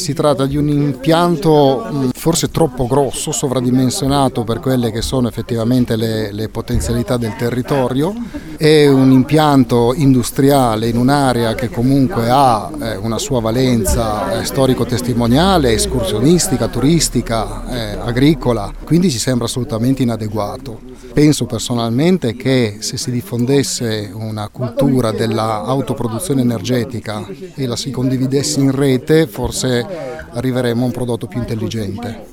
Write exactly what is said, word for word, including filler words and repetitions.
si tratta di un impianto forse troppo grosso, sovradimensionato per quelle che sono effettivamente le, le potenzialità del territorio. È un impianto industriale in un'area che comunque ha eh, una sua valenza eh, storico-testimoniale, escursionistica, turistica, eh, agricola, quindi ci sembra assolutamente inadeguato. Penso personalmente che se si diffondesse una cultura della autoproduzione energetica e la si condividesse in rete, forse arriveremo a un prodotto più intelligente.